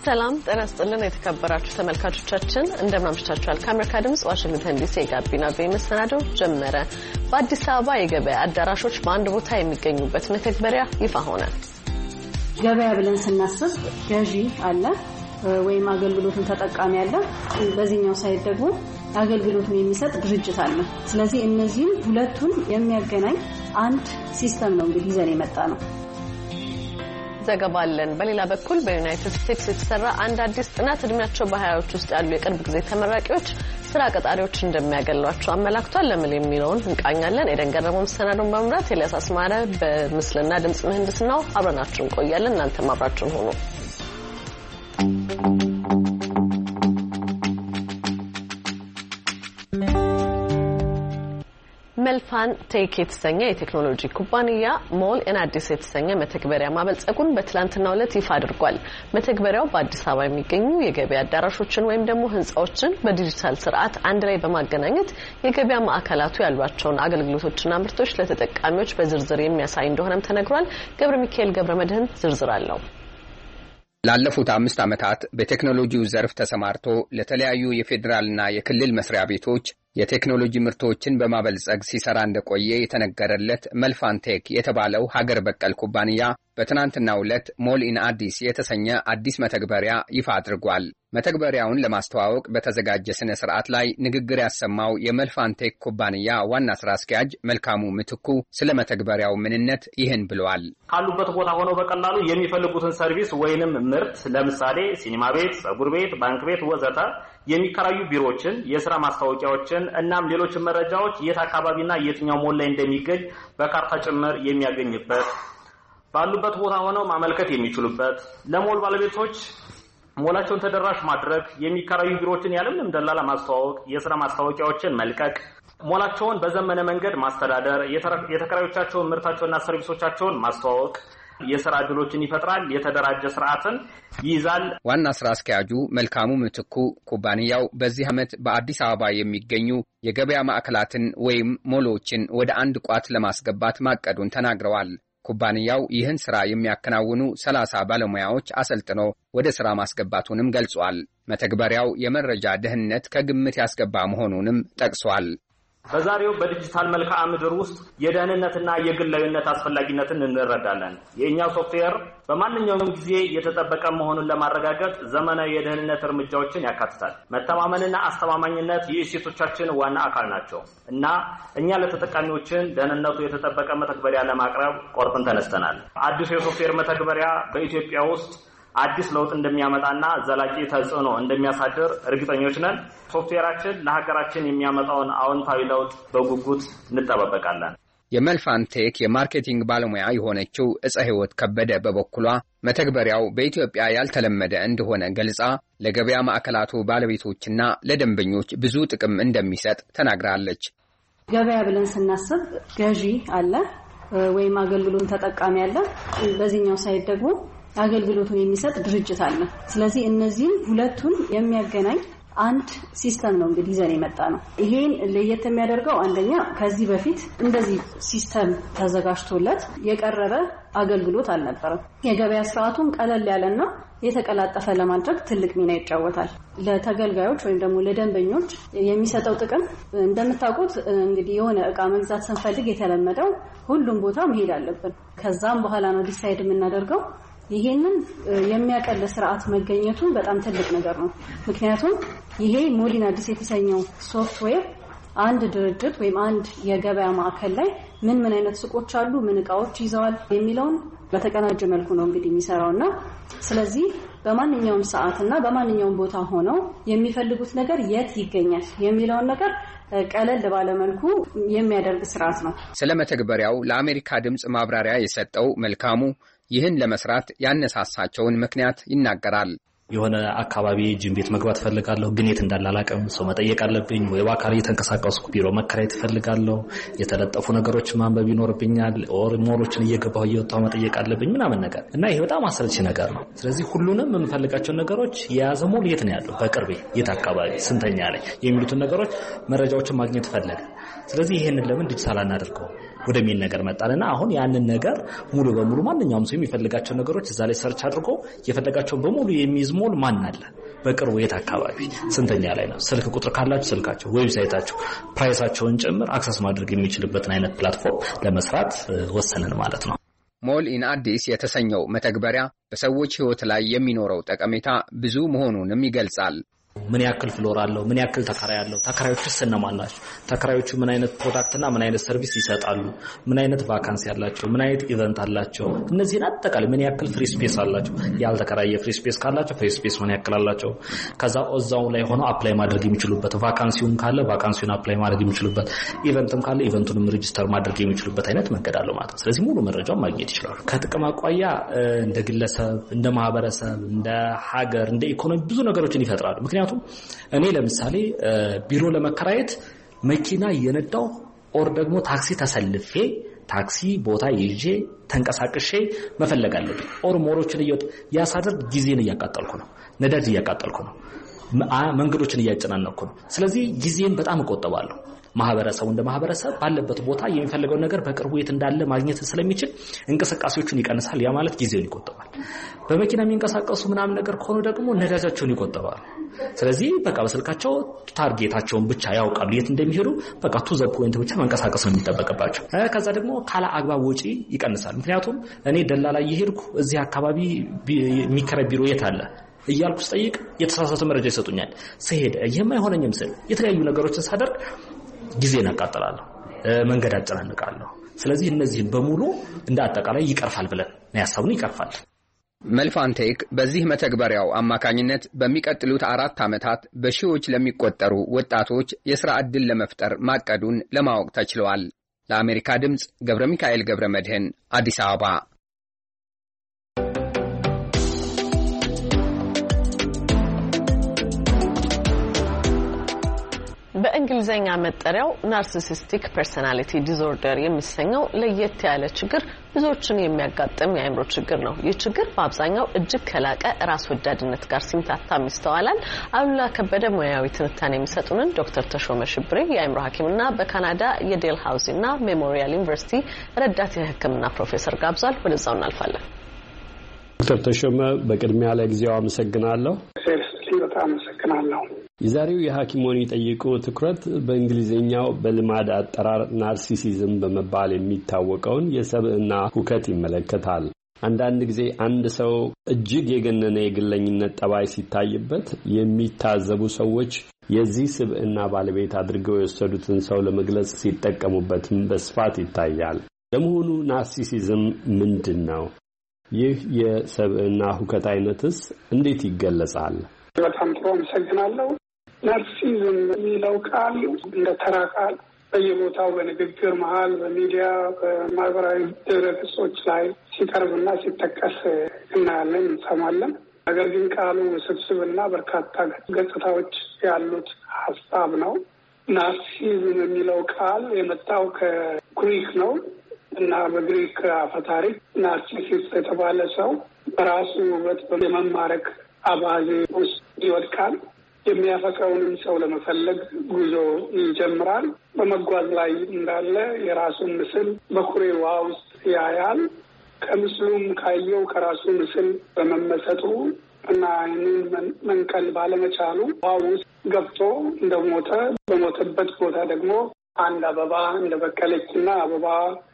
ሰላም ጤና ይስጥልን የተከበራችሁ ተመልካቾቻችን እንደምን አምሽታችኋል? ከአሜሪካ ድምጽ ዋሽንግተን ዲሲ የጋቢና በመሰናዶ ጀመረ። በአዲስ አበባ የገበያ አዳራሾች በአንድ ቦታ የሚገኙበት መተግበሪያ ይፋ ሆነ። ገበያ ብለን ስናስብ ገዢ አለ ወይም አገልግሎቱን ተጠቃሚ አለ። በዚህኛው ሳይድ ደግሞ አገልግሎቱን የሚሰጥ ድርጅት አለ። ስለዚህ እነዚህ ሁለቱን የሚያገናኝ አንድ ሲስተም ነው እንግዲህ ይዘን የመጣ ነው። ዘገባለን። በሌላ በኩል በዩናይትድ ስቴትስ የተሰራ አንድ አዲስ ጥናት እድሜያቸው በ20ዎች ውስጥ ያሉ የቅርብ ጊዜ ተመራቂዎች ስራ ቀጣሪዎች እንደሚያገሏቸው አመላክቷል። ለምን የሚለውን እንቃኛለን። ኤደን ገረመው መሰናዶን በመምራት ኤልያስ አስማረ በምስልና ድምጽ ምህንድስናው አብረናችሁ እንቆያለን። እናንተም አብራችሁን ሆኑ። መልፋን ቴክ የተሰኘ የቴክኖሎጂ ኩባንያ ሞል ኤን አዲስ የተሰኘ መተግበሪያ ማበልጸጉን በትላንትናው ዕለት ይፋ አድርጓል። መተግበሪያው በአዲስ አበባ የሚገኙ የገበያ አዳራሾችን ወይም ደግሞ ህንጻዎችን በዲጂታል ስርዓት አንድ ላይ በማገናኘት የገበያ ማዕከላቱ ያሏቸውን አገልግሎቶችና ምርቶች ለተጠቃሚዎች በዝርዝር የሚያሳይ እንደሆነም ተነግሯል። ገብረ ሚካኤል ገብረ መድህን ዝርዝር አለው። ላለፉት 5 ዓመታት በቴክኖሎጂው ዘርፍ ተሰማርቶ ለተለያዩ የፌዴራልና የክልል መስሪያ ቤቶች የቴክኖሎጂ ምርቶችን በማበልጸግ ሲሰራ እንደቆየ የተነገረለት መልፋን ቴክ የተባለው ሀገር በቀል ኩባንያ በትናንትናው ዕለት ሞል ኢን አዲስ የተሰኘ አዲስ መተግበሪያ ይፋ አድርጓል። መተግበሪያውን ለማስተዋወቅ በተዘጋጀ ስነ ስርዓት ላይ ንግግር ያሰማው የመልፋን ቴክ ኩባንያ ዋና ስራ አስኪያጅ መልካሙ ምትኩ ስለ መተግበሪያው ምንነት ይህን ብለዋል። ካሉበት ቦታ ሆነው በቀላሉ የሚፈልጉትን ሰርቪስ ወይንም ምርት ለምሳሌ ሲኒማ ቤት፣ ጸጉር ቤት፣ ባንክ ቤት ወዘተ የሚከራዩ ቢሮዎችን፣ የሥራ ማስታወቂያዎችን እናም ሌሎች መረጃዎች የት አካባቢና የትኛው ሞል ላይ እንደሚገኝ በካርታ ጭምር የሚያገኝበት ባሉበት ቦታ ሆነው ማመልከት የሚችሉበት ለሞል ባለቤቶች ሞላቸውን ተደራሽ ማድረግ የሚከራዩ ቢሮዎችን ያለምንም ደላላ ማስተዋወቅ የሥራ ማስታወቂያዎችን መልቀቅ ሞላቸውን በዘመነ መንገድ ማስተዳደር የተከራዮቻቸውን ምርታቸውና ሰርቪሶቻቸውን ማስተዋወቅ የሥራ ዕድሎችን ይፈጥራል። የተደራጀ ስርዓትን ይይዛል። ዋና ስራ አስኪያጁ መልካሙ ምትኩ ኩባንያው በዚህ ዓመት በአዲስ አበባ የሚገኙ የገበያ ማዕከላትን ወይም ሞሎችን ወደ አንድ ቋት ለማስገባት ማቀዱን ተናግረዋል። ኩባንያው ይህን ስራ የሚያከናውኑ 30 ባለሙያዎች አሰልጥኖ ወደ ስራ ማስገባቱንም ገልጿል። መተግበሪያው የመረጃ ደህንነት ከግምት ያስገባ መሆኑንም ጠቅሷል። በዛሬው በዲጂታል መልክዓ ምድር ውስጥ የደህንነትና የግላዊነት አስፈላጊነትን እንረዳለን። የኛው ሶፍትዌር በማንኛውም ጊዜ የተጠበቀ መሆኑን ለማረጋገጥ ዘመናዊ የደህንነት እርምጃዎችን ያካትታል። መተማመንና አስተማማኝነት የእሴቶቻችን ዋና አካል ናቸው እና እኛ ለተጠቃሚዎችን ደህንነቱ የተጠበቀ መተግበሪያ ለማቅረብ ቆርጠን ተነስተናል። አዲሱ የሶፍትዌር መተግበሪያ በኢትዮጵያ ውስጥ አዲስ ለውጥ እንደሚያመጣና ዘላቂ ተጽዕኖ እንደሚያሳድር እርግጠኞች ነን። ሶፍትዌራችን ለሀገራችን የሚያመጣውን አዎንታዊ ለውጥ በጉጉት እንጠባበቃለን። የመልፋን ቴክ የማርኬቲንግ ባለሙያ የሆነችው እፀ ህይወት ከበደ በበኩሏ መተግበሪያው በኢትዮጵያ ያልተለመደ እንደሆነ ገልጻ ለገበያ ማዕከላቱ ባለቤቶችና ለደንበኞች ብዙ ጥቅም እንደሚሰጥ ተናግራለች። ገበያ ብለን ስናስብ ገዢ አለ ወይም አገልግሎቱን ተጠቃሚ አለ። በዚህኛው ሳይድ ደግሞ አገልግሎቱን የሚሰጥ ድርጅት አለ። ስለዚህ እነዚህ ሁለቱን የሚያገናኝ አንድ ሲስተም ነው እንግዲህ ይዘን የመጣ ነው። ይሄን ለየት የሚያደርገው አንደኛ ከዚህ በፊት እንደዚህ ሲስተም ተዘጋጅቶለት የቀረበ አገልግሎት አልነበረም። የገበያ ስርዓቱን ቀለል ያለና የተቀላጠፈ ለማድረግ ትልቅ ሚና ይጫወታል። ለተገልጋዮች ወይም ደግሞ ለደንበኞች የሚሰጠው ጥቅም እንደምታውቁት እንግዲህ የሆነ እቃ መግዛት ስንፈልግ የተለመደው ሁሉም ቦታ መሄድ አለብን። ከዛም በኋላ ነው ዲሳይድ የምናደርገው። ይሄንን የሚያቀል ስርዓት መገኘቱ በጣም ትልቅ ነገር ነው። ምክንያቱም ይሄ ሞል ኢን አዲስ የተሰኘው ሶፍትዌር አንድ ድርጅት ወይም አንድ የገበያ ማዕከል ላይ ምን አይነት ሱቆች አሉ፣ ምን እቃዎች ይዘዋል የሚለውን በተቀናጀ መልኩ ነው እንግዲህ የሚሰራውና ስለዚህ በማንኛውም ሰዓትና በማንኛውም ቦታ ሆነው የሚፈልጉት ነገር የት ይገኛል የሚለውን ነገር ቀለል ባለ መልኩ የሚያደርግ ስርዓት ነው። ስለ መተግበሪያው ለአሜሪካ ድምጽ ማብራሪያ የሰጠው መልካሙ ይህን ለመስራት ያነሳሳቸውን ምክንያት ይናገራል። የሆነ አካባቢ ጂም ቤት መግባት ፈልጋለሁ፣ ግን የት እንዳላላቀም ሰው መጠየቅ አለብኝ። ወይ በአካል እየተንቀሳቀስኩ ቢሮ መከራየት ፈልጋለሁ፣ የተለጠፉ ነገሮች ማንበብ ይኖርብኛል፣ ኦር ሞሎችን እየገባሁ እየወጣሁ መጠየቅ አለብኝ ምናምን ነገር እና ይሄ በጣም አሰልቺ ነገር ነው። ስለዚህ ሁሉንም የምፈልጋቸው ነገሮች የያዘ ሞል የት ነው ያለው፣ በቅርቤ የት አካባቢ፣ ስንተኛ ላይ የሚሉትን ነገሮች መረጃዎችን ማግኘት ፈለገ። ስለዚህ ይሄንን ለምን ዲጂታል አናደርገው? ወደሚል ነገር መጣልና አሁን ያንን ነገር ሙሉ በሙሉ ማንኛውም ሰው የሚፈልጋቸው ነገሮች እዛ ላይ ሰርች አድርጎ የፈለጋቸውን በሙሉ የሚይዝ ሞል ማን አለ በቅርቡ የት አካባቢ ስንተኛ ላይ ነው ስልክ ቁጥር ካላችሁ ስልካችሁ ዌብሳይታችሁ ፕራይሳቸውን ጭምር አክሰስ ማድረግ የሚችልበትን አይነት ፕላትፎርም ለመስራት ወሰንን ማለት ነው። ሞል ኢን አዲስ የተሰኘው መተግበሪያ በሰዎች ህይወት ላይ የሚኖረው ጠቀሜታ ብዙ መሆኑንም ይገልጻል። ምን ያክል ፍሎር አለው ምን ያክል ተከራይ አለው ተከራዮቹስ እነማን ናቸው ተከራዮቹ ምን አይነት ፕሮዳክት እና ምን አይነት ሰርቪስ ይሰጣሉ ምን አይነት ቫካንሲ አላቸው ምን አይነት ኢቨንት አላቸው እነዚህን አጠቃላይ ምን ያክል ፍሪ ስፔስ አላቸው ያልተከራየ ፍሪ ስፔስ ካላቸው ፍሪ ስፔስ ምን ያክል አላቸው ከዛ እዛው ላይ ሆኖ አፕላይ ማድረግ የሚችሉበት ቫካንሲውን ካለ ቫካንሲውን አፕላይ ማድረግ የሚችሉበት ኢቨንትም ካለ ኢቨንቱንም ሬጂስተር ማድረግ የሚችሉበት አይነት መንገድ አለው ማለት ነው። ስለዚህ ሙሉ መረጃውን ማግኘት ይችላሉ። ከጥቅም አቋያ እንደ ግለሰብ እንደ ማህበረሰብ እንደ ሀገር እንደ ኢኮኖሚ ብዙ ነገሮችን ይፈጥራሉ። ምክንያቱም እኔ ለምሳሌ ቢሮ ለመከራየት መኪና እየነዳው ኦር ደግሞ ታክሲ ተሰልፌ ታክሲ ቦታ ይዤ ተንቀሳቅሼ መፈለግ አለብኝ ኦር ሞሮችን ያሳደር ጊዜን እያቃጠልኩ ነው ነዳጅ እያቃጠልኩ ነው መንገዶችን እያጨናነኩ ነው። ስለዚህ ጊዜን በጣም እቆጥባለሁ። ማህበረሰቡ እንደ ማህበረሰብ ባለበት ቦታ የሚፈልገው ነገር በቅርቡ የት እንዳለ ማግኘት ስለሚችል እንቅስቃሴዎችን ይቀንሳል። ያ ማለት ጊዜውን ይቆጥባል። በመኪና የሚንቀሳቀሱ ምናምን ነገር ከሆነ ደግሞ ነዳጃቸውን ይቆጥባሉ። ስለዚህ በቃ በስልካቸው ታርጌታቸውን ብቻ ያውቃሉ የት እንደሚሄዱ በቃ ቱ ዘ ፖይንት ብቻ መንቀሳቀስ ነው የሚጠበቅባቸው። ከዛ ደግሞ ካላ አግባብ ወጪ ይቀንሳል። ምክንያቱም እኔ ደላላ እየሄድኩ እዚህ አካባቢ የሚከራይ ቢሮ የት አለ እያልኩ ስጠይቅ የተሳሳተ መረጃ ይሰጡኛል። ስሄድ የማይሆነኝም ስል የተለያዩ ነገሮችን ሳደርግ ጊዜን አቃጥላለሁ መንገድ አጨናንቃለሁ። ስለዚህ እነዚህን በሙሉ እንደ አጠቃላይ ይቀርፋል ብለን ያሳብኑ ይቀርፋል። መልፋንቴክ በዚህ መተግበሪያው አማካኝነት በሚቀጥሉት 4 ዓመታት በሺዎች ለሚቆጠሩ ወጣቶች የሥራ ዕድል ለመፍጠር ማቀዱን ለማወቅ ተችሏል። ለአሜሪካ ድምጽ ገብረ ሚካኤል ገብረ መድህን አዲስ አበባ። በእንግሊዘኛ መጠሪያው ናርሲሲስቲክ ፐርሰናሊቲ ዲስኦርደር የሚሰኘው ለየት ያለ ችግር ብዙዎችን የሚያጋጥም የአእምሮ ችግር ነው። ይህ ችግር በአብዛኛው እጅግ ከላቀ ራስ ወዳድነት ጋር ሲምታታም ይስተዋላል። አሉላ ከበደ ሙያዊ ትንታኔ የሚሰጡንን ዶክተር ተሾመ ሽብሬ የአእምሮ ሐኪምና በካናዳ የዴል ሃውስ እና ሜሞሪያል ዩኒቨርሲቲ ረዳት የሕክምና ፕሮፌሰር ጋብዟል። ወደዛው እናልፋለን። ዶክተር ተሾመ በቅድሚያ ለጊዜው አመሰግናለሁ። በጣም አመሰግናለሁ። የዛሬው የሐኪሞን ይጠይቁ ትኩረት በእንግሊዝኛው በልማድ አጠራር ናርሲሲዝም በመባል የሚታወቀውን የሰብዕና ሁከት ይመለከታል። አንዳንድ ጊዜ አንድ ሰው እጅግ የገነነ የግለኝነት ጠባይ ሲታይበት የሚታዘቡ ሰዎች የዚህ ስብዕና ባለቤት አድርገው የወሰዱትን ሰው ለመግለጽ ሲጠቀሙበትም በስፋት ይታያል። ለመሆኑ ናርሲሲዝም ምንድን ነው? ይህ የሰብዕና ሁከት አይነትስ እንዴት ይገለጻል? በጣም ጥሩ አመሰግናለሁ። ናርሲሲዝም የሚለው ቃል እንደ ተራ ቃል በየቦታው በንግግር መሀል በሚዲያ በማህበራዊ ድረገጾች ላይ ሲቀርብና ሲጠቀስ እናያለን፣ እንሰማለን። ነገር ግን ቃሉ ውስብስብና በርካታ ገጽታዎች ያሉት ሀሳብ ነው። ናርሲሲዝም የሚለው ቃል የመጣው ከግሪክ ነው እና በግሪክ አፈታሪክ ናርሲሲስ የተባለ ሰው በራሱ ውበት የመማረክ አባዜ ውስጥ ይወድቃል። የሚያፈቅረውንም ሰው ለመፈለግ ጉዞ ይጀምራል። በመጓዝ ላይ እንዳለ የራሱን ምስል በኩሬ ውሃ ውስጥ ያያል። ከምስሉም ካየው ከራሱ ምስል በመመሰጡ እና ይህንን መንቀል ባለመቻሉ ውሃ ውስጥ ገብቶ እንደሞተ፣ በሞተበት ቦታ ደግሞ አንድ አበባ እንደበቀለችና አበባ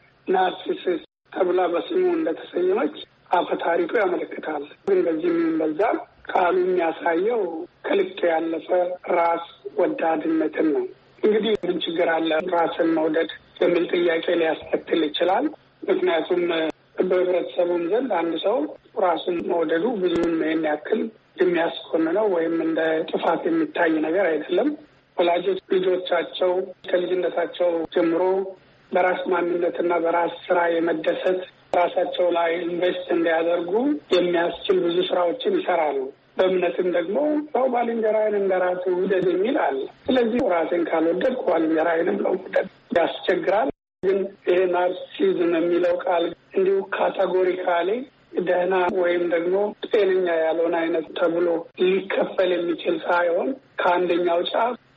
ናርሲሲስ ተብላ በስሙ እንደተሰየመች አፈ ታሪኩ ያመለክታል። ግን በዚህም በዛ ቃሉ የሚያሳየው ከልክ ያለፈ ራስ ወዳድነትን ነው። እንግዲህ ምን ችግር አለ ራስን መውደድ የሚል ጥያቄ ሊያስከትል ይችላል። ምክንያቱም በህብረተሰቡም ዘንድ አንድ ሰው ራሱን መውደዱ ብዙም ይህን ያክል የሚያስኮንነው ወይም እንደ ጥፋት የሚታይ ነገር አይደለም። ወላጆች ልጆቻቸው ከልጅነታቸው ጀምሮ በራስ ማንነትና በራስ ስራ የመደሰት ራሳቸው ላይ ኢንቨስት እንዲያደርጉ የሚያስችል ብዙ ስራዎችን ይሰራሉ። በእምነትም ደግሞ ሰው ባልንጀራዬን እንደራሴ ውደድ የሚል አለ። ስለዚህ ራሴን ካልወደድኩ ባልንጀራዬንም ለመውደድ ያስቸግራል። ግን ይሄ ናርሲሲዝም የሚለው ቃል እንዲሁ ካቴጎሪካሊ ደህና ወይም ደግሞ ጤነኛ ያልሆነ አይነት ተብሎ ሊከፈል የሚችል ሳይሆን ከአንደኛው ጫፍ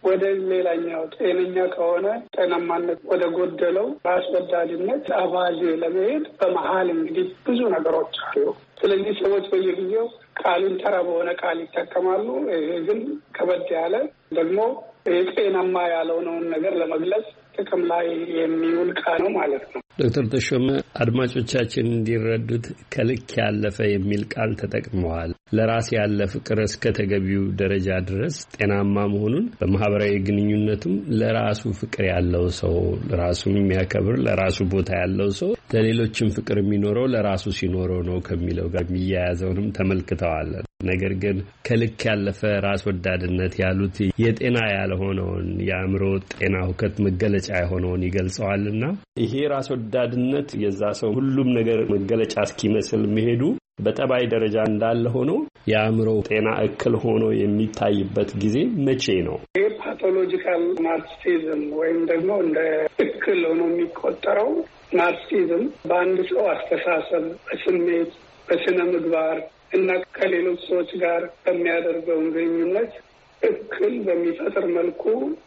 ወደ ሌላኛው ጤነኛ ከሆነ ጤናማነት ወደ ጎደለው ራስ ወዳድነት አባዜ ለመሄድ በመሀል እንግዲህ ብዙ ነገሮች አሉ። ስለዚህ ሰዎች በየጊዜው ቃሉን ተራ በሆነ ቃል ይጠቀማሉ። ይሄ ግን ከበድ ያለ ደግሞ ጤናማ ያልሆነውን ነገር ለመግለጽ ጥቅም ላይ የሚውል ቃል ነው ማለት ነው። ዶክተር ተሾመ አድማጮቻችን እንዲረዱት ከልክ ያለፈ የሚል ቃል ተጠቅመዋል። ለራስ ያለ ፍቅር እስከ ተገቢው ደረጃ ድረስ ጤናማ መሆኑን በማህበራዊ ግንኙነቱም ለራሱ ፍቅር ያለው ሰው ለራሱን የሚያከብር ለራሱ ቦታ ያለው ሰው ለሌሎችም ፍቅር የሚኖረው ለራሱ ሲኖረው ነው ከሚለው ጋር የሚያያዘውንም ተመልክተዋል። ነገር ግን ከልክ ያለፈ ራስ ወዳድነት ያሉት የጤና ያልሆነውን የአእምሮ ጤና ሁከት መገለጫ የሆነውን ይገልጸዋልና ይሄ ራስ ወዳድነት የዛ ሰው ሁሉም ነገር መገለጫ እስኪመስል መሄዱ በጠባይ ደረጃ እንዳለ ሆኖ የአእምሮ ጤና እክል ሆኖ የሚታይበት ጊዜ መቼ ነው? ይህ ፓቶሎጂካል ናርሲሲዝም ወይም ደግሞ እንደ እክል ሆኖ የሚቆጠረው ናርሲሲዝም በአንድ ሰው አስተሳሰብ፣ በስሜት፣ በስነ ምግባር እና ከሌሎች ሰዎች ጋር በሚያደርገው ግንኙነት እክል በሚፈጥር መልኩ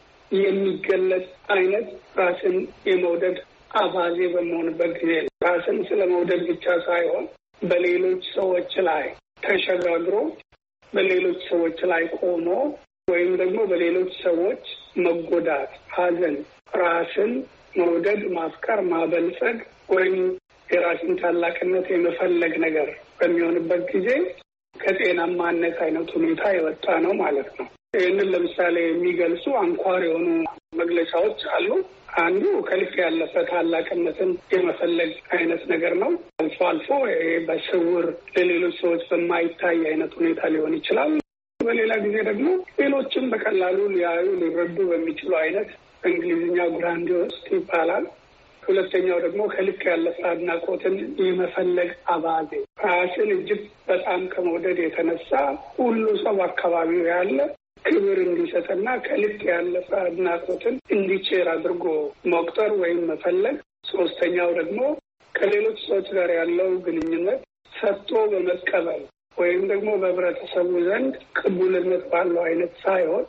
የሚገለጽ አይነት ራስን የመውደድ አባዜ በመሆንበት ጊዜ ራስን ስለ መውደድ ብቻ ሳይሆን በሌሎች ሰዎች ላይ ተሸጋግሮ በሌሎች ሰዎች ላይ ቆሞ ወይም ደግሞ በሌሎች ሰዎች መጎዳት፣ ሐዘን፣ ራስን መውደድ፣ ማፍቀር፣ ማበልጸግ ወይም የራስን ታላቅነት የመፈለግ ነገር በሚሆንበት ጊዜ ከጤናማነት አይነት ሁኔታ የወጣ ነው ማለት ነው። ይህንን ለምሳሌ የሚገልጹ አንኳር የሆኑ መግለጫዎች አሉ። አንዱ ከልክ ያለፈ ታላቅነትን የመፈለግ አይነት ነገር ነው። አልፎ አልፎ በስውር ለሌሎች ሰዎች በማይታይ አይነት ሁኔታ ሊሆን ይችላል። በሌላ ጊዜ ደግሞ ሌሎችም በቀላሉ ሊያዩ ሊረዱ በሚችሉ አይነት በእንግሊዝኛ ግራንዲዮስ ይባላል። ሁለተኛው ደግሞ ከልክ ያለፈ አድናቆትን የመፈለግ አባዜ፣ ራስን እጅግ በጣም ከመውደድ የተነሳ ሁሉ ሰው አካባቢው ያለ ክብር እንዲሰጥና ከልክ ያለፈ አድናቆትን እንዲቸር አድርጎ መቁጠር ወይም መፈለግ። ሶስተኛው ደግሞ ከሌሎች ሰዎች ጋር ያለው ግንኙነት ሰጥቶ በመቀበል ወይም ደግሞ በህብረተሰቡ ዘንድ ቅቡልነት ባለው አይነት ሳይሆን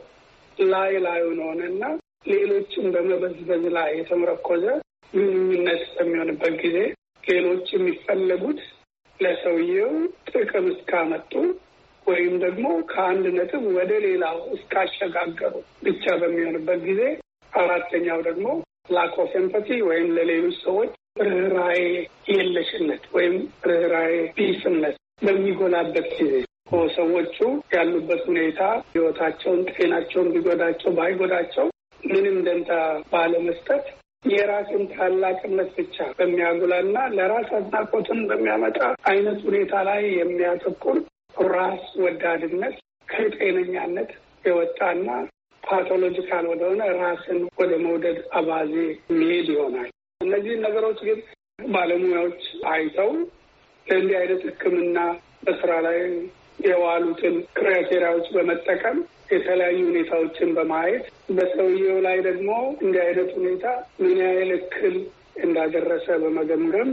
ላዩን ሆነና ሌሎችን በመበዝበዝ ላይ የተመረኮዘ ግንኙነት በሚሆንበት ጊዜ ሌሎች የሚፈለጉት ለሰውየው ጥቅም እስካመጡ ወይም ደግሞ ከአንድ ነጥብ ወደ ሌላው እስካሸጋገሩ ብቻ በሚሆንበት ጊዜ፣ አራተኛው ደግሞ ላክ ኦፍ ኤምፓቲ ወይም ለሌሎች ሰዎች ርኅራኄ የለሽነት ወይም ርኅራኄ ቢስነት በሚጎላበት ጊዜ ሰዎቹ ያሉበት ሁኔታ ህይወታቸውን፣ ጤናቸውን ቢጎዳቸው ባይጎዳቸው ምንም ደንታ ባለመስጠት የራስን ታላቅነት ብቻ በሚያጉላና ለራስ አድናቆትን በሚያመጣ አይነት ሁኔታ ላይ የሚያተኩር ራስ ወዳድነት ከጤነኛነት የወጣና ፓቶሎጂካል ወደሆነ ራስን ወደ መውደድ አባዜ የሚሄድ ይሆናል። እነዚህ ነገሮች ግን ባለሙያዎች አይተው ለእንዲህ አይነት ሕክምና በስራ ላይ የዋሉትን ክራይቴሪያዎች በመጠቀም የተለያዩ ሁኔታዎችን በማየት በሰውየው ላይ ደግሞ እንዲህ አይነት ሁኔታ ምን ያህል እክል እንዳደረሰ በመገምገም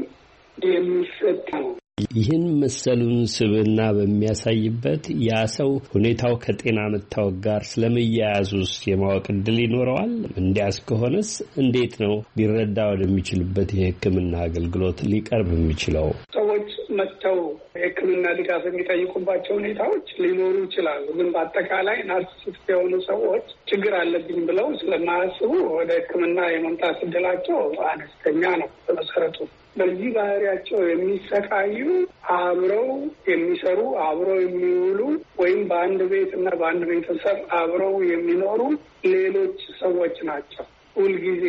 የሚሰጥ ነው። ይህን መሰሉን ስብዕና በሚያሳይበት ያ ሰው ሁኔታው ከጤና መታወቅ ጋር ስለመያያዙስ የማወቅ ዕድል ይኖረዋል? እንዲያስ ከሆነስ እንዴት ነው ሊረዳ ወደሚችልበት የሕክምና አገልግሎት ሊቀርብ የሚችለው? ሰዎች መጥተው የሕክምና ድጋፍ የሚጠይቁባቸው ሁኔታዎች ሊኖሩ ይችላሉ። ግን በአጠቃላይ ናርሲሲስት የሆኑ ሰዎች ችግር አለብኝ ብለው ስለማያስቡ ወደ ሕክምና የመምጣት ዕድላቸው አነስተኛ ነው። በመሰረቱ በዚህ ባህሪያቸው የሚሰቃዩ አብረው የሚሰሩ አብረው የሚውሉ ወይም በአንድ ቤት እና በአንድ ቤተሰብ አብረው የሚኖሩ ሌሎች ሰዎች ናቸው። ሁልጊዜ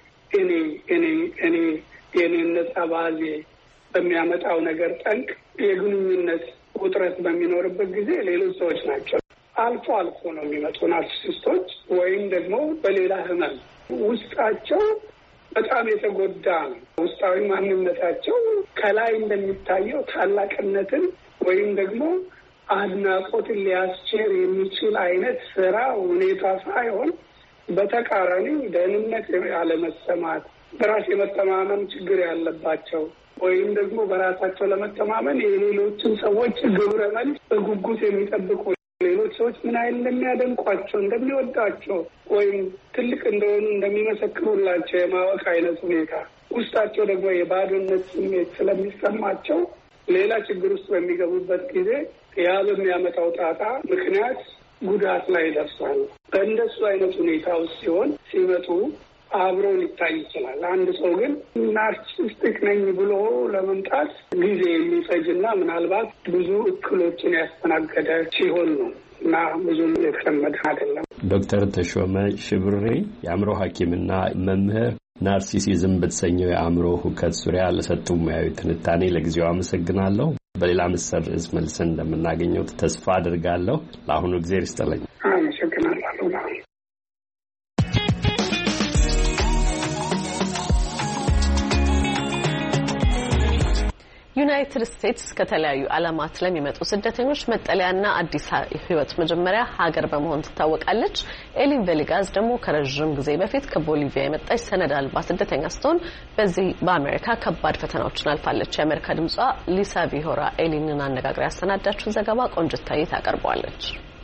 እኔ የኔነት አባዜ በሚያመጣው ነገር ጠንቅ የግንኙነት ውጥረት በሚኖርበት ጊዜ ሌሎች ሰዎች ናቸው። አልፎ አልፎ ነው የሚመጡ ናርሲሲስቶች ወይም ደግሞ በሌላ ህመም ውስጣቸው በጣም የተጎዳ ነው። ውስጣዊ ማንነታቸው ከላይ እንደሚታየው ታላቅነትን ወይም ደግሞ አድናቆትን ሊያስቸር የሚችል አይነት ስራ ሁኔታ ሳይሆን በተቃራኒ ደህንነት ያለመሰማት፣ በራስ የመተማመን ችግር ያለባቸው ወይም ደግሞ በራሳቸው ለመተማመን የሌሎችን ሰዎች ግብረ መልስ በጉጉት የሚጠብቁ ሌሎች ሰዎች ምን አይነት እንደሚያደንቋቸው እንደሚወዳቸው ወይም ትልቅ እንደሆኑ እንደሚመሰክሩላቸው የማወቅ አይነት ሁኔታ ውስጣቸው ደግሞ የባዶነት ስሜት ስለሚሰማቸው ሌላ ችግር ውስጥ በሚገቡበት ጊዜ ያ በሚያመጣው ጣጣ ምክንያት ጉዳት ላይ ይደርሳሉ። በእንደሱ አይነት ሁኔታ ውስጥ ሲመጡ አብሮ ሊታይ ይችላል። አንድ ሰው ግን ናርሲሲስቲክ ነኝ ብሎ ለመምጣት ጊዜ የሚፈጅና ምናልባት ብዙ እክሎችን ያስተናገደ ሲሆን ነው እና ብዙም የተለመደ አይደለም። ዶክተር ተሾመ ሽብሬ የአእምሮ ሐኪምና መምህር ናርሲሲዝም በተሰኘው የአእምሮ ሁከት ዙሪያ ለሰጡ ሙያዊ ትንታኔ ለጊዜው አመሰግናለሁ። በሌላ ምስር ርዕስ መልሰን እንደምናገኘው ተስፋ አድርጋለሁ። ለአሁኑ ጊዜ ይስጥልኝ። አመሰግናለሁ። ዩናይትድ ስቴትስ ከተለያዩ ዓለማት ለሚመጡ ስደተኞች መጠለያና አዲስ ህይወት መጀመሪያ ሀገር በመሆን ትታወቃለች። ኤሊን ቬሊጋዝ ደግሞ ከረዥም ጊዜ በፊት ከቦሊቪያ የመጣች ሰነድ አልባ ስደተኛ ስትሆን በዚህ በአሜሪካ ከባድ ፈተናዎችን አልፋለች። የአሜሪካ ድምጿ ሊሳ ቪሆራ ኤሊንን አነጋግራ ያሰናዳችውን ዘገባ ቆንጅታዬ ታቀርበዋለች።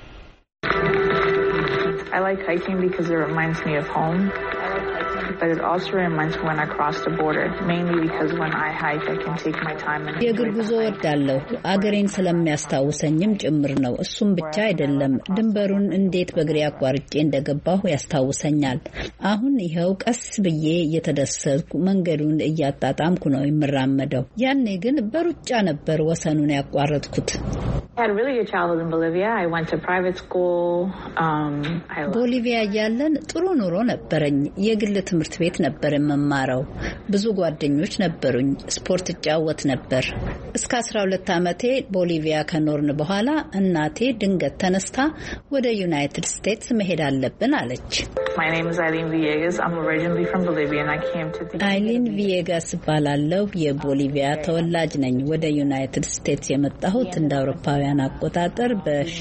I like hiking because it reminds me of home. But it also reminds me when I cross the border, mainly because when I hike I can take my time and የእግር ጉዞ ወዳለሁ አገሬን ስለሚያስታውሰኝም ጭምር ነው። እሱም ብቻ አይደለም፣ ድንበሩን እንዴት በእግሬ አቋርጬ እንደገባሁ ያስታውሰኛል። አሁን ይኸው ቀስ ብዬ እየተደሰትኩ መንገዱን እያጣጣምኩ ነው የምራመደው። ያኔ ግን በሩጫ ነበር ወሰኑን ያቋረጥኩት። I had a really good childhood in Bolivia. I went to private school. ቦሊቪያ ያለን ጥሩ ኑሮ ነበረኝ። የግል ትምህርት ቤት ነበር የምማረው። ብዙ ጓደኞች ነበሩኝ። ስፖርት እጫወት ነበር። እስከ 12 ዓመቴ ቦሊቪያ ከኖርን በኋላ እናቴ ድንገት ተነስታ ወደ ዩናይትድ ስቴትስ መሄድ አለብን አለች። My name is Eileen Villegas. I'm originally from Bolivia and I came to the Eileen Villegas እባላለሁ። የቦሊቪያ ተወላጅ ነኝ። ወደ ዩናይትድ ስቴትስ የመጣሁት እንደ አውሮፓውያን አቆጣጠር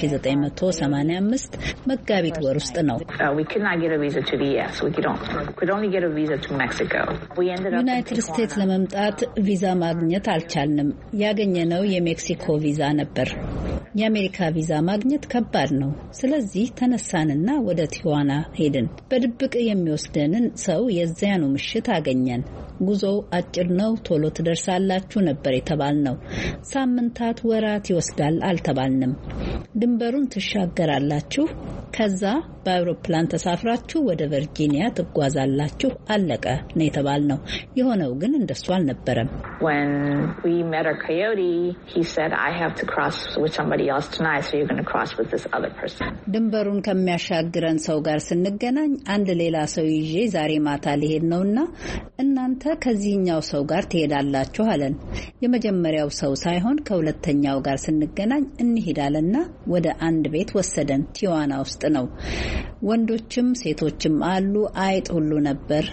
በ1985 መጋቢት ወር ውስጥ ነው። We could not get a visa to the US. We could only get a visa to Mexico. ዩናይትድ ስቴትስ ለመምጣት ቪዛ ማግኘት አልቻልንም። ያገኘነው የሜክሲኮ ቪዛ ነበር። የአሜሪካ ቪዛ ማግኘት ከባድ ነው። ስለዚህ ተነሳንና ወደ ቲዋና ሄድን። በድብቅ የሚወስደንን ሰው የዚያኑ ምሽት አገኘን። ጉዞው አጭር ነው፣ ቶሎ ትደርሳላችሁ ነበር የተባልነው። ሳምንታት፣ ወራት ይወስዳል አልተባልንም። ድንበሩን ትሻገራላችሁ፣ ከዛ በአውሮፕላን ተሳፍራችሁ ወደ ቨርጂኒያ ትጓዛላችሁ፣ አለቀ ነው የተባልነው። የሆነው ግን እንደሱ አልነበረም። When we met our coyote, he said I have to cross with somebody else tonight, so you're going to cross with this other person. ድንበሩን ከሚያሻግረን ሰው ጋር ስንገናኝ አንድ ሌላ ሰው ይዤ ዛሬ ማታ ሊሄድ ነውና እናንተ ከዚህኛው ሰው ጋር ትሄዳላችሁ አለን። የመጀመሪያው ሰው ሳይሆን ከሁለተኛው ጋር ስንገናኝ እንሄዳለና ወደ አንድ ቤት ወሰደን። ቲዋና ውስጥ ነው። ወንዶችም ሴቶችም አሉ። አይጥ ሁሉ ነበር።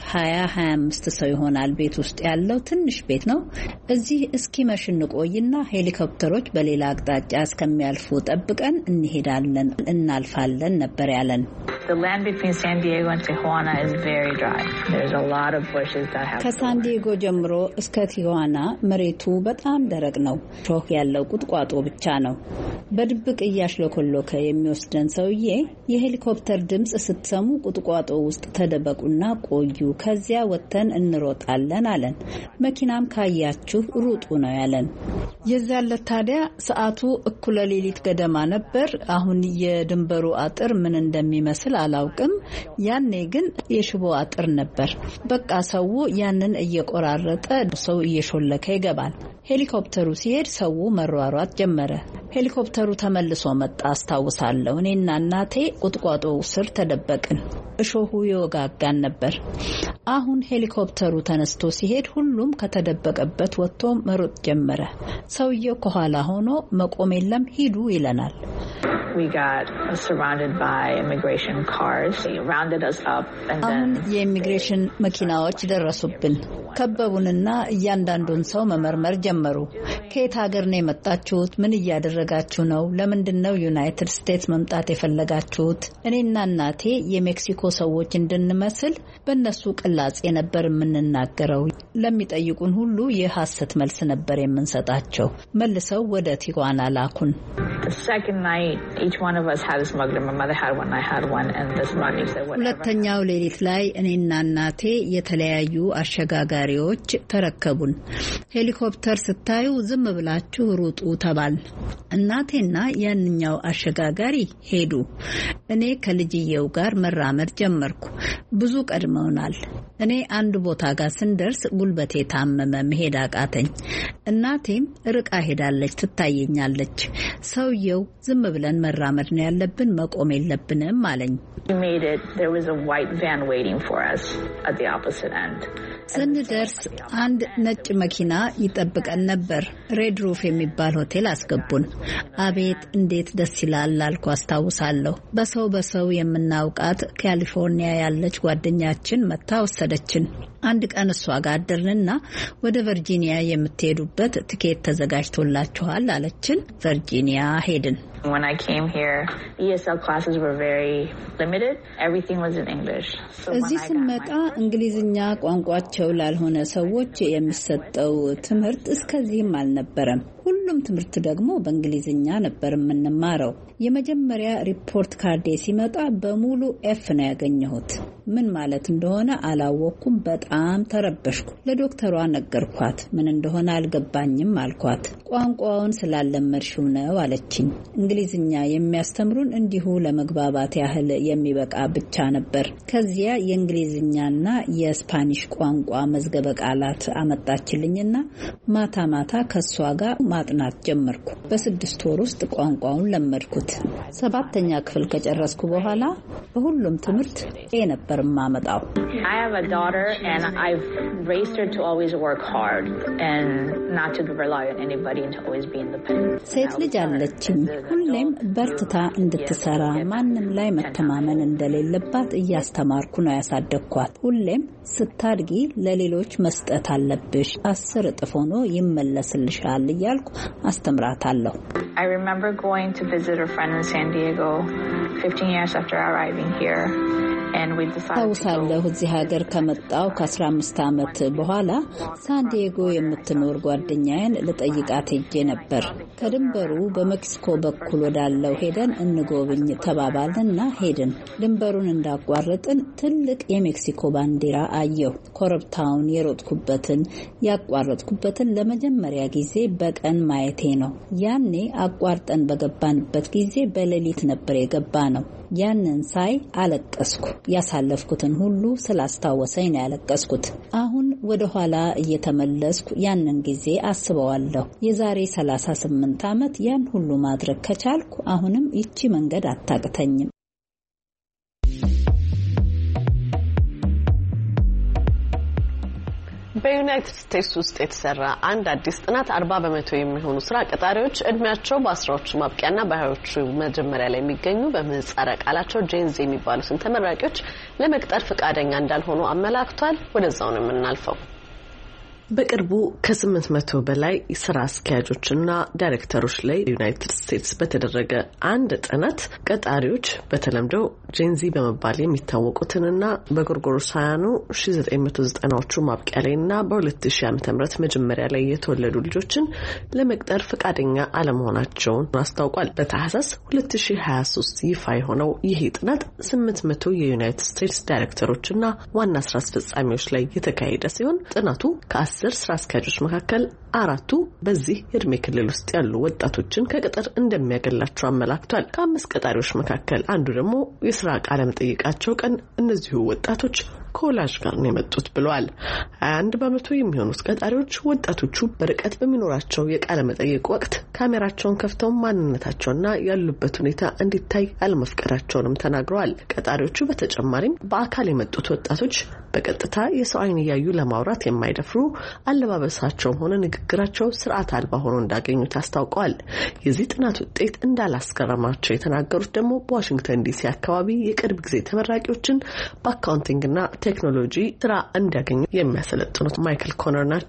25 ሰው ይሆናል። ቤት ውስጥ ያለው ትንሽ ቤት ነው። እዚህ እስኪመሽ እንቆይና ሄሊኮፕተሮች በሌላ አቅጣጫ እስከሚያልፉ ጠብቀን እንሄዳለን፣ እናልፋለን ነበር ያለን። The land between San Diego and Tijuana is very dry. There's a lot of bushes that have ከሳን ዲዬጎ ጀምሮ እስከ ቲዋና መሬቱ በጣም ደረቅ ነው። ሾህ ያለው ቁጥቋጦ ብቻ ነው። በድብቅ እያሽለኮለከ የሚወስደን ሰውዬ የሄሊኮፕተር ድምጽ ስትሰሙ ቁጥቋጦ ውስጥ ተደበቁና ቆዩ፣ ከዚያ ወተን እንሮጣለን አለን። መኪናም ካያችሁ ሩጡ ነው ያለን። የዛለት ታዲያ ሰዓቱ እኩለ ሌሊት ገደማ ነበር። አሁን የድንበሩ አጥር ምን እንደሚመስል አላውቅም። ያኔ ግን የሽቦ አጥር ነበር። በቃ ሰው ያንን እየቆራረጠ ሰው እየሾለከ ይገባል። ሄሊኮፕተሩ ሲሄድ ሰው መሯሯጥ ጀመረ። ሄሊኮፕተሩ ተመልሶ መጣ አስታውሳለሁ። እኔና እናቴ ቁጥቋጦው ስር ተደበቅን። እሾሁ ይወጋጋን ነበር። አሁን ሄሊኮፕተሩ ተነስቶ ሲሄድ ሁሉም ከተደበቀበት ወጥቶ መሮጥ ጀመረ። ሰውየው ከኋላ ሆኖ መቆም የለም ሂዱ ይለናል። We got surrounded by immigration cars. They rounded us up and አሁን የኢሚግሬሽን መኪናዎች ደረሱብን። ከበቡንና እያንዳንዱን ሰው መመርመር ጀመሩ። ከየት ሀገር ነው የመጣችሁት? ምን እያደረጋችሁ ነው? ለምንድነው ዩናይትድ ስቴትስ መምጣት የፈለጋችሁት? እኔና እናቴ የሜክሲኮ ሰዎች እንድንመስል በእነሱ ቅላ በቅላጼ ነበር የምንናገረው። ለሚጠይቁን ሁሉ የሐሰት መልስ ነበር የምንሰጣቸው። መልሰው ወደ ቲጓና ላኩን። ሁለተኛው ሌሊት ላይ እኔና እናቴ የተለያዩ አሸጋጋሪዎች ተረከቡን። ሄሊኮፕተር ስታዩ ዝም ብላችሁ ሩጡ ተባል። እናቴና ያንኛው አሸጋጋሪ ሄዱ። እኔ ከልጅየው ጋር መራመድ ጀመርኩ። ብዙ ቀድመውናል። እኔ አንድ ቦታ ጋር ስንደርስ ጉልበቴ ታመመ፣ መሄድ አቃተኝ። እናቴም ርቃ ሄዳለች፣ ትታየኛለች። ሰውየው ዝም ብለን መራመድ ነው ያለብን፣ መቆም የለብንም አለኝ። ስንደርስ አንድ ነጭ መኪና ይጠብቀን ነበር። ሬድ ሩፍ የሚባል ሆቴል አስገቡን። አቤት እንዴት ደስ ይላል አልኩ። አስታውሳለሁ። በሰው የምናውቃት ካሊፎርኒያ ያለች ጓደኛችን መታ ወሰደችን። አንድ ቀን እሷ ጋር አደርንና ወደ ቨርጂኒያ የምትሄዱበት ትኬት ተዘጋጅቶላችኋል አለችን። ቨርጂኒያ ሄድን። When I came here, ESL classes were very limited. Everything was in English. እዚህ ስንመጣ እንግሊዝኛ ቋንቋቸው ላልሆነ ሰዎች የሚሰጠው ትምህርት እስከዚህም አልነበረም። ሁሉም ትምህርት ደግሞ በእንግሊዝኛ ነበር የምንማረው። የመጀመሪያ ሪፖርት ካርዴ ሲመጣ በሙሉ ኤፍ ነው ያገኘሁት። ምን ማለት እንደሆነ አላወቅኩም። በጣም ተረበሽኩ። ለዶክተሯ ነገርኳት። ምን እንደሆነ አልገባኝም አልኳት። ቋንቋውን ስላለመድሽው ነው አለችኝ። እንግሊዝኛ የሚያስተምሩን እንዲሁ ለመግባባት ያህል የሚበቃ ብቻ ነበር። ከዚያ የእንግሊዝኛና የስፓኒሽ ቋንቋ መዝገበ ቃላት አመጣችልኝና ማታ ማታ ከሷ ጋር ማጥናት ጀመርኩ። በ6 ወር ውስጥ ቋንቋውን ለመድኩት። 7ኛ ክፍል ከጨረስኩ በኋላ በሁሉም ትምህርት ኤ ነበር ማመጣው። I have a daughter and I've raised her to always work hard and not to rely on anybody and to always be independent. ሴት ልጅ አለችኝ። ሁሌም በርትታ እንድትሰራ ማንም ላይ መተማመን እንደሌለባት እያስተማርኩ ነው ያሳደግኳት። ሁሌም ስታድጊ ለሌሎች መስጠት አለብሽ፣ 10 እጥፍ ሆኖ ይመለስልሻል እያልኩ አስተምራታለሁ። I remember going to visit a friend in San Diego 15 years after arriving here. ታውሳለሁ እዚህ ሀገር ከመጣው ከ15 ዓመት በኋላ ሳንዲዬጎ የምትኖር ጓደኛዬን ልጠይቃት ሄጄ ነበር። ከድንበሩ በሜክሲኮ በኩል ወዳለው ሄደን እንጎብኝ ተባባልንና ሄድን። ድንበሩን እንዳቋረጥን ትልቅ የሜክሲኮ ባንዲራ አየሁ። ኮረብታውን የሮጥኩበትን ያቋረጥኩበትን ለመጀመሪያ ጊዜ በቀን ማየቴ ነው። ያኔ አቋርጠን በገባንበት ጊዜ በሌሊት ነበር የገባ ነው። ያንን ሳይ አለቀስኩ። ያሳለፍኩትን ሁሉ ስላስታወሰኝ ነው ያለቀስኩት። አሁን ወደ ኋላ እየተመለስኩ ያንን ጊዜ አስበዋለሁ። የዛሬ 38 ዓመት ያን ሁሉ ማድረግ ከቻልኩ አሁንም ይቺ መንገድ አታቅተኝም። በዩናይትድ ስቴትስ ውስጥ የተሰራ አንድ አዲስ ጥናት 40% የሚሆኑ ስራ ቀጣሪዎች እድሜያቸው በአስራዎቹ ማብቂያና በሃያዎቹ መጀመሪያ ላይ የሚገኙ በምህጻረ ቃላቸው ጄንዚ የሚባሉትን ተመራቂዎች ለመቅጠር ፈቃደኛ እንዳልሆኑ አመላክቷል። ወደዛው ነው የምናልፈው። በቅርቡ ከ800 በላይ ስራ አስኪያጆችና ዳይሬክተሮች ላይ ዩናይትድ ስቴትስ በተደረገ አንድ ጥናት ቀጣሪዎች በተለምዶ ጄንዚ በመባል የሚታወቁትንና በጎርጎሮሳውያኑ 1990ዎቹ ማብቂያ ላይና በ2000 ዓ.ም መጀመሪያ ላይ የተወለዱ ልጆችን ለመቅጠር ፈቃደኛ አለመሆናቸውን አስታውቋል። በታህሳስ 2023 ይፋ የሆነው ይህ ጥናት 800 የዩናይትድ ስቴትስ ዳይሬክተሮችና ዋና ስራ አስፈጻሚዎች ላይ የተካሄደ ሲሆን ጥናቱ ከ10 ስራ አስኪያጆች መካከል 4ቱ በዚህ የእድሜ ክልል ውስጥ ያሉ ወጣቶችን ከቅጥር እንደሚያገላቸው አመላክቷል። ከ5 ቀጣሪዎች መካከል አንዱ ደግሞ የስራ ቃለ መጠይቃቸው ቀን እነዚሁ ወጣቶች ከወላጅ ጋር ነው የመጡት ብለዋል። 21% የሚሆኑት ቀጣሪዎች ወጣቶቹ በርቀት በሚኖራቸው የቃለ መጠይቅ ወቅት ካሜራቸውን ከፍተው ማንነታቸውና ያሉበት ሁኔታ እንዲታይ አለመፍቀዳቸውንም ተናግረዋል። ቀጣሪዎቹ በተጨማሪም በአካል የመጡት ወጣቶች በቀጥታ የሰው አይን እያዩ ለማውራት የማይደፍሩ፣ አለባበሳቸውም ሆነ ንግግራቸው ስርዓት አልባ ሆኖ እንዳገኙት አስታውቀዋል። የዚህ ጥናት ውጤት እንዳላስገረማቸው የተናገሩት ደግሞ በዋሽንግተን ዲሲ አካባቢ የቅርብ ጊዜ ተመራቂዎችን በአካውንቲንግና ቴክኖሎጂ ስራ እንዲያገኙ የሚያሰለጥኑት ማይክል ኮነር ናቸው።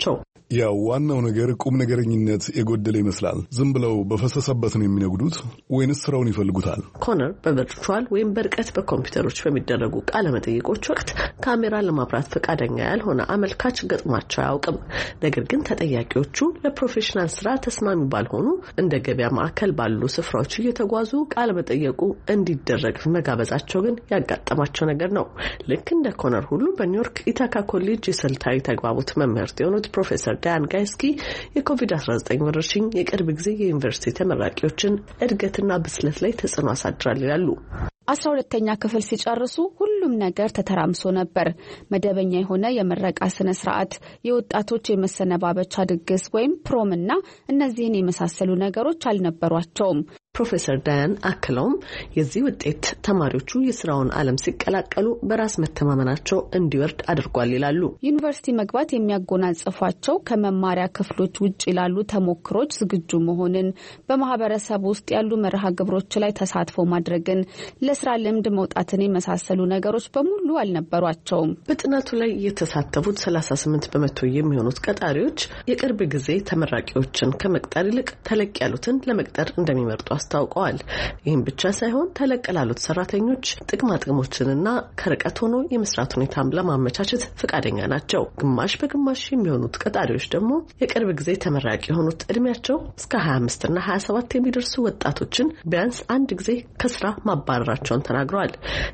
ያው ዋናው ነገር ቁም ነገረኝነት የጎደለ ይመስላል። ዝም ብለው በፈሰሰበት ነው የሚነግዱት ወይንስ ስራውን ይፈልጉታል? ኮነር በቨርቹዋል ወይም በርቀት በኮምፒውተሮች በሚደረጉ ቃለ መጠይቆች ወቅት ካሜራ ለማብራት ፈቃደኛ ያልሆነ አመልካች ገጥሟቸው አያውቅም። ነገር ግን ተጠያቂዎቹ ለፕሮፌሽናል ስራ ተስማሚ ባልሆኑ እንደ ገበያ ማዕከል ባሉ ስፍራዎች እየተጓዙ ቃለ መጠየቁ እንዲደረግ መጋበዛቸው ግን ያጋጠማቸው ነገር ነው። ልክ እንደ ኮነር ሁሉ በኒውዮርክ ኢታካ ኮሌጅ የስልታዊ ተግባቦት መምህርት የሆኑት ፕሮፌሰር ዳያን ጋይስኪ የኮቪድ-19 ወረርሽኝ የቅርብ ጊዜ የዩኒቨርሲቲ ተመራቂዎችን እድገትና ብስለት ላይ ተጽዕኖ አሳድሯል ይላሉ። 12ኛ ክፍል ሲጨርሱ ሁሉም ነገር ተተራምሶ ነበር። መደበኛ የሆነ የምረቃ ስነ ስርዓት፣ የወጣቶች የመሰነባበቻ ድግስ ወይም ፕሮም እና እነዚህን የመሳሰሉ ነገሮች አልነበሯቸውም። ፕሮፌሰር ዳያን አክለውም የዚህ ውጤት ተማሪዎቹ የስራውን ዓለም ሲቀላቀሉ በራስ መተማመናቸው እንዲወርድ አድርጓል ይላሉ። ዩኒቨርሲቲ መግባት የሚያጎናጽፏቸው ከመማሪያ ክፍሎች ውጭ ያሉ ተሞክሮች ዝግጁ መሆንን፣ በማህበረሰብ ውስጥ ያሉ መርሃ ግብሮች ላይ ተሳትፎ ማድረግን፣ ለስራ ልምድ መውጣትን የመሳሰሉ ነገሮች በሙሉ አልነበሯቸውም። በጥናቱ ላይ የተሳተፉት 38% የሚሆኑት ቀጣሪዎች የቅርብ ጊዜ ተመራቂዎችን ከመቅጠር ይልቅ ተለቅ ያሉትን ለመቅጠር እንደሚመርጡ አስታውቀዋል። ይህም ብቻ ሳይሆን ተለቅ ላሉት ሰራተኞች ጥቅማ ጥቅሞችንና ከርቀት ሆኖ የመስራት ሁኔታም ለማመቻቸት ፈቃደኛ ናቸው። ግማሽ በግማሽ የሚሆኑት ቀጣሪዎች ደግሞ የቅርብ ጊዜ ተመራቂ የሆኑት እድሜያቸው እስከ 25 እና 27 የሚደርሱ ወጣቶችን ቢያንስ አንድ ጊዜ ከስራ ማባረራቸውን ተናግረዋል።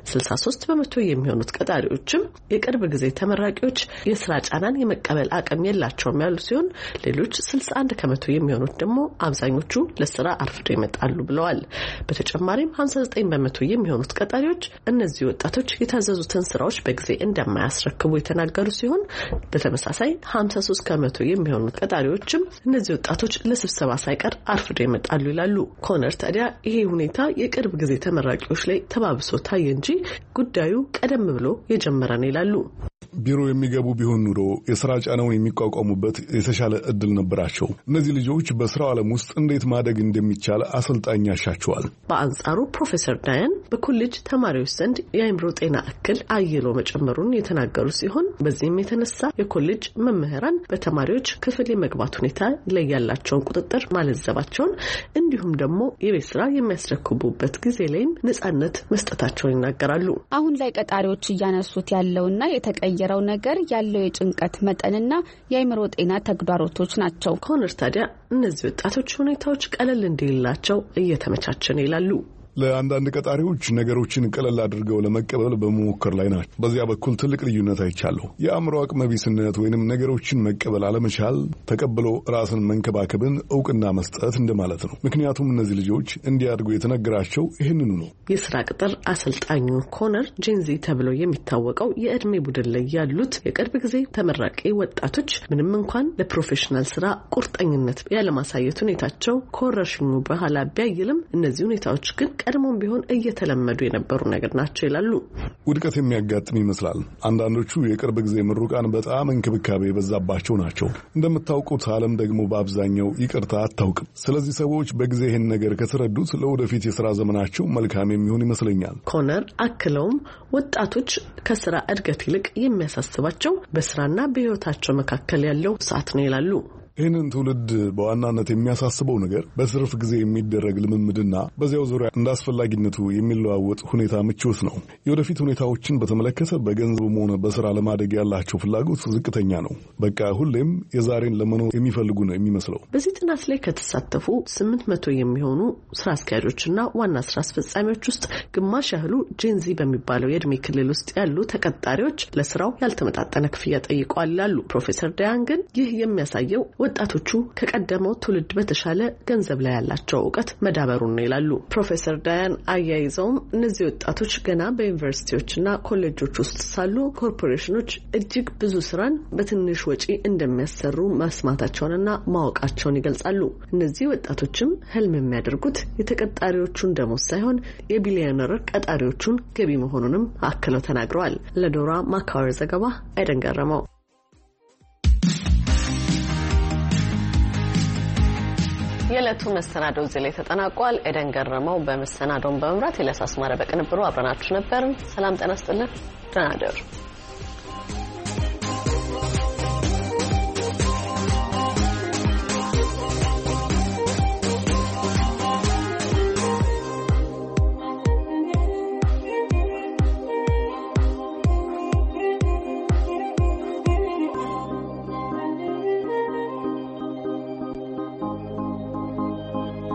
63% የሚሆኑት ቀጣሪዎችም የቅርብ ጊዜ ተመራቂዎች የስራ ጫናን የመቀበል አቅም የላቸውም ያሉ ሲሆን ሌሎች 61% የሚሆኑት ደግሞ አብዛኞቹ ለስራ አርፍዶ ይመጣሉ ብለዋል። በተጨማሪም 59% የሚሆኑት ቀጣሪዎች እነዚህ ወጣቶች የታዘዙትን ስራዎች በጊዜ እንደማያስረክቡ የተናገሩ ሲሆን በተመሳሳይ 53% የሚሆኑት ቀጣሪዎችም እነዚህ ወጣቶች ለስብሰባ ሳይቀር አርፍዶ ይመጣሉ ይላሉ። ኮነር ታዲያ ይሄ ሁኔታ የቅርብ ጊዜ ተመራቂዎች ላይ ተባብሶ ታየ እንጂ ጉዳዩ ቀደም ብሎ የጀመረ ነው ይላሉ። ቢሮ የሚገቡ ቢሆን ኑሮ የስራ ጫናውን የሚቋቋሙበት የተሻለ እድል ነበራቸው። እነዚህ ልጆች በስራው ዓለም ውስጥ እንዴት ማደግ እንደሚቻል አሰልጣኝ ያሻቸዋል። በአንጻሩ ፕሮፌሰር ዳያን በኮሌጅ ተማሪዎች ዘንድ የአእምሮ ጤና እክል አይሎ መጨመሩን የተናገሩ ሲሆን በዚህም የተነሳ የኮሌጅ መምህራን በተማሪዎች ክፍል የመግባት ሁኔታ ላይ ያላቸውን ቁጥጥር ማለዘባቸውን እንዲሁም ደግሞ የቤት ስራ የሚያስረክቡበት ጊዜ ላይም ነጻነት መስጠታቸውን ይናገራሉ። አሁን ላይ ቀጣሪዎች እያነሱት ያለውና የተቀየረው ነገር ያለው የጭንቀት መጠንና የአእምሮ ጤና ተግዳሮቶች ናቸው። ኮነር ታዲያ እነዚህ ወጣቶች ሁኔታዎች ቀለል እንዲላቸው እየተመቻቸን ይላሉ። ለአንዳንድ ቀጣሪዎች ነገሮችን ቀለል አድርገው ለመቀበል በመሞከር ላይ ናቸው። በዚያ በኩል ትልቅ ልዩነት አይቻለሁ። የአእምሮ አቅመቢስነት ወይንም ነገሮችን መቀበል አለመቻል ተቀብሎ ራስን መንከባከብን እውቅና መስጠት እንደማለት ነው። ምክንያቱም እነዚህ ልጆች እንዲያድጉ የተነገራቸው ይህንኑ ነው። የስራ ቅጥር አሰልጣኙ ኮነር ጄንዚ ተብሎ የሚታወቀው የእድሜ ቡድን ላይ ያሉት የቅርብ ጊዜ ተመራቂ ወጣቶች ምንም እንኳን ለፕሮፌሽናል ስራ ቁርጠኝነት ያለማሳየት ሁኔታቸው ከወረርሽኙ በኋላ ቢያይልም እነዚህ ሁኔታዎች ግን ቀድሞም ቢሆን እየተለመዱ የነበሩ ነገር ናቸው ይላሉ። ውድቀት የሚያጋጥም ይመስላል። አንዳንዶቹ የቅርብ ጊዜ ምሩቃን በጣም እንክብካቤ የበዛባቸው ናቸው። እንደምታውቁት ዓለም ደግሞ በአብዛኛው ይቅርታ አታውቅም። ስለዚህ ሰዎች በጊዜ ይህን ነገር ከተረዱት ለወደፊት የሥራ ዘመናቸው መልካም የሚሆን ይመስለኛል። ኮነር አክለውም ወጣቶች ከስራ እድገት ይልቅ የሚያሳስባቸው በስራና በሕይወታቸው መካከል ያለው ሰዓት ነው ይላሉ። ይህንን ትውልድ በዋናነት የሚያሳስበው ነገር በትርፍ ጊዜ የሚደረግ ልምምድና በዚያው ዙሪያ እንደ አስፈላጊነቱ የሚለዋወጥ ሁኔታ ምቾት ነው። የወደፊት ሁኔታዎችን በተመለከተ በገንዘብም ሆነ በስራ ለማደግ ያላቸው ፍላጎት ዝቅተኛ ነው። በቃ ሁሌም የዛሬን ለመኖር የሚፈልጉ ነው የሚመስለው። በዚህ ጥናት ላይ ከተሳተፉ 800 የሚሆኑ ስራ አስኪያጆችና ዋና ስራ አስፈጻሚዎች ውስጥ ግማሽ ያህሉ ጄንዚ በሚባለው የእድሜ ክልል ውስጥ ያሉ ተቀጣሪዎች ለስራው ያልተመጣጠነ ክፍያ ጠይቀዋል ይላሉ። ፕሮፌሰር ዳያን ግን ይህ የሚያሳየው ወጣቶቹ ከቀደመው ትውልድ በተሻለ ገንዘብ ላይ ያላቸው እውቀት መዳበሩን ነው ይላሉ። ፕሮፌሰር ዳያን አያይዘውም እነዚህ ወጣቶች ገና በዩኒቨርሲቲዎችና ኮሌጆች ውስጥ ሳሉ ኮርፖሬሽኖች እጅግ ብዙ ስራን በትንሽ ወጪ እንደሚያሰሩ መስማታቸውንና ማወቃቸውን ይገልጻሉ። እነዚህ ወጣቶችም ህልም የሚያደርጉት የተቀጣሪዎቹን ደሞዝ ሳይሆን የቢሊዮነር ቀጣሪዎቹን ገቢ መሆኑንም አክለው ተናግረዋል። ለዶራ ማካወር ዘገባ አይደን ገረመው። የዕለቱ መሰናዶ እዚህ ላይ ተጠናቋል። ኤደን ገረመው በመሰናዶን በመምራት ኤልያስ አስማረ በቅንብሩ አብረናችሁ ነበርን። ሰላም ጤና ይስጥልን። ደህና እደሩ።